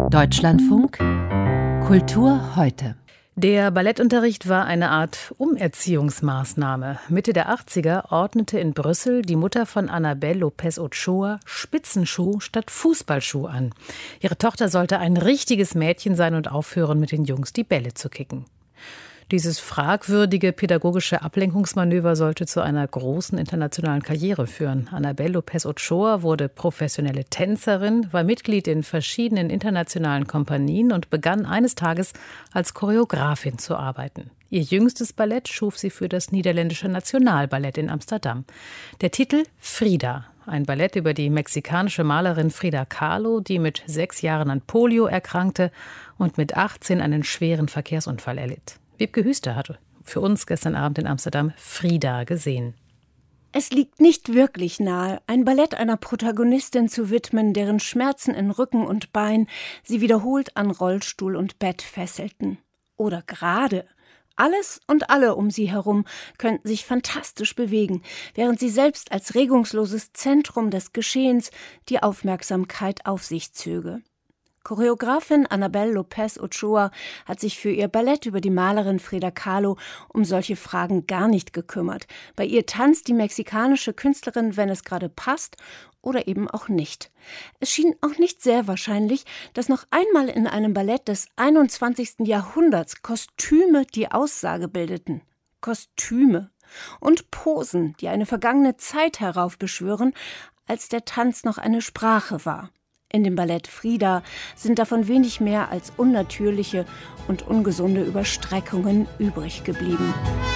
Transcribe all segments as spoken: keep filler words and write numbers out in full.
Deutschlandfunk Kultur heute. Der Ballettunterricht war eine Art Umerziehungsmaßnahme. Mitte der achtziger ordnete in Brüssel die Mutter von Anabel López Ochoa Spitzenschuh statt Fußballschuh an. Ihre Tochter sollte ein richtiges Mädchen sein und aufhören, mit den Jungs die Bälle zu kicken. Dieses fragwürdige pädagogische Ablenkungsmanöver sollte zu einer großen internationalen Karriere führen. Anabel López Ochoa wurde professionelle Tänzerin, war Mitglied in verschiedenen internationalen Kompanien und begann eines Tages als Choreografin zu arbeiten. Ihr jüngstes Ballett schuf sie für das Niederländische Nationalballett in Amsterdam. Der Titel Frida, ein Ballett über die mexikanische Malerin Frida Kahlo, die mit sechs Jahren an Polio erkrankte und mit achtzehn einen schweren Verkehrsunfall erlitt. Wiebke Hüster hatte für uns gestern Abend in Amsterdam Frida gesehen. Es liegt nicht wirklich nahe, ein Ballett einer Protagonistin zu widmen, deren Schmerzen in Rücken und Bein sie wiederholt an Rollstuhl und Bett fesselten. Oder gerade. Alles und alle um sie herum könnten sich fantastisch bewegen, während sie selbst als regungsloses Zentrum des Geschehens die Aufmerksamkeit auf sich zöge. Choreografin Anabel López Ochoa hat sich für ihr Ballett über die Malerin Frida Kahlo um solche Fragen gar nicht gekümmert. Bei ihr tanzt die mexikanische Künstlerin, wenn es gerade passt oder eben auch nicht. Es schien auch nicht sehr wahrscheinlich, dass noch einmal in einem Ballett des einundzwanzigsten Jahrhunderts Kostüme die Aussage bildeten. Kostüme und Posen, die eine vergangene Zeit heraufbeschwören, als der Tanz noch eine Sprache war. In dem Ballett Frida sind davon wenig mehr als unnatürliche und ungesunde Überstreckungen übrig geblieben.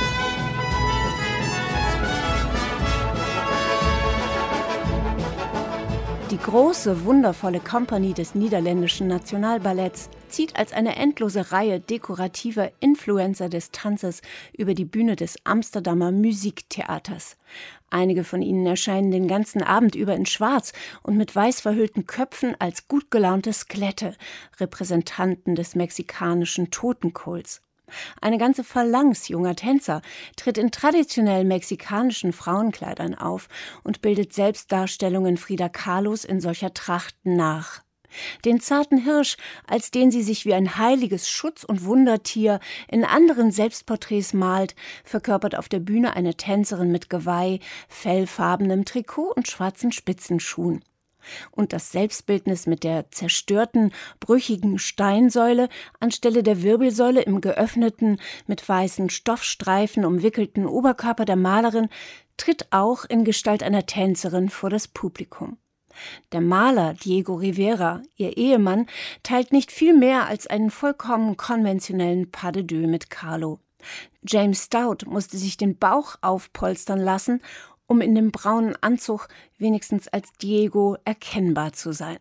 Die große, wundervolle Kompanie des Niederländischen Nationalballetts zieht als eine endlose Reihe dekorativer Influencer des Tanzes über die Bühne des Amsterdamer Musiktheaters. Einige von ihnen erscheinen den ganzen Abend über in Schwarz und mit weiß verhüllten Köpfen als gut gelaunte Skelette, Repräsentanten des mexikanischen Totenkults. Eine ganze Phalanx junger Tänzer tritt in traditionell mexikanischen Frauenkleidern auf und bildet Selbstdarstellungen Frida Kahlos in solcher Tracht nach. Den zarten Hirsch, als den sie sich wie ein heiliges Schutz- und Wundertier in anderen Selbstporträts malt, verkörpert auf der Bühne eine Tänzerin mit Geweih, fellfarbenem Trikot und schwarzen Spitzenschuhen. Und das Selbstbildnis mit der zerstörten, brüchigen Steinsäule anstelle der Wirbelsäule im geöffneten, mit weißen Stoffstreifen umwickelten Oberkörper der Malerin tritt auch in Gestalt einer Tänzerin vor das Publikum. Der Maler Diego Rivera, ihr Ehemann, teilt nicht viel mehr als einen vollkommen konventionellen Pas de deux mit Kahlo. James Stout musste sich den Bauch aufpolstern lassen, um in dem braunen Anzug wenigstens als Diego erkennbar zu sein.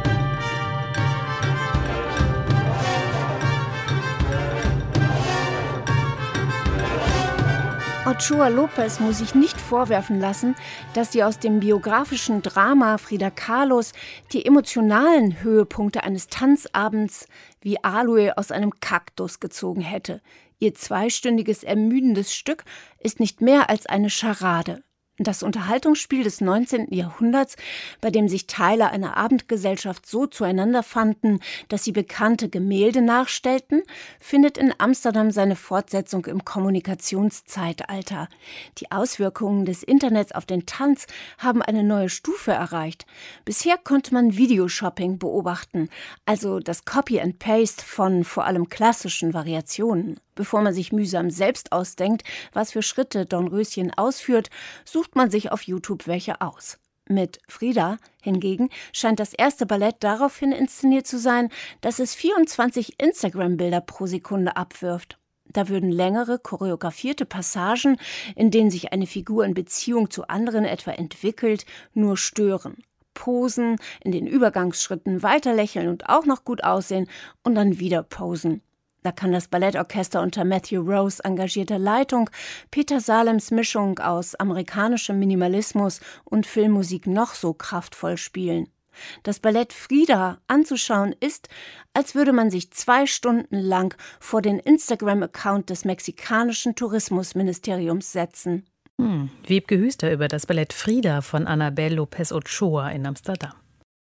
Ochoa López muss sich nicht vorwerfen lassen, dass sie aus dem biografischen Drama Frida Kahlos die emotionalen Höhepunkte eines Tanzabends wie Aloe aus einem Kaktus gezogen hätte. Ihr zweistündiges, ermüdendes Stück ist nicht mehr als eine Scharade. Das Unterhaltungsspiel des neunzehnten Jahrhunderts, bei dem sich Teile einer Abendgesellschaft so zueinander fanden, dass sie bekannte Gemälde nachstellten, findet in Amsterdam seine Fortsetzung im Kommunikationszeitalter. Die Auswirkungen des Internets auf den Tanz haben eine neue Stufe erreicht. Bisher konnte man Videoshopping beobachten, also das Copy and Paste von vor allem klassischen Variationen. Bevor man sich mühsam selbst ausdenkt, was für Schritte Dornröschen ausführt, sucht man sich auf YouTube welche aus. Mit Frida hingegen scheint das erste Ballett daraufhin inszeniert zu sein, dass es vierundzwanzig Instagram-Bilder pro Sekunde abwirft. Da würden längere, choreografierte Passagen, in denen sich eine Figur in Beziehung zu anderen etwa entwickelt, nur stören. Posen, in den Übergangsschritten weiterlächeln und auch noch gut aussehen und dann wieder posen. Da kann das Ballettorchester unter Matthew Rose engagierter Leitung Peter Salems Mischung aus amerikanischem Minimalismus und Filmmusik noch so kraftvoll spielen. Das Ballett Frida anzuschauen ist, als würde man sich zwei Stunden lang vor den Instagram-Account des mexikanischen Tourismusministeriums setzen. Hm. Wiebke Hüster über das Ballett Frida von Anabel López Ochoa in Amsterdam.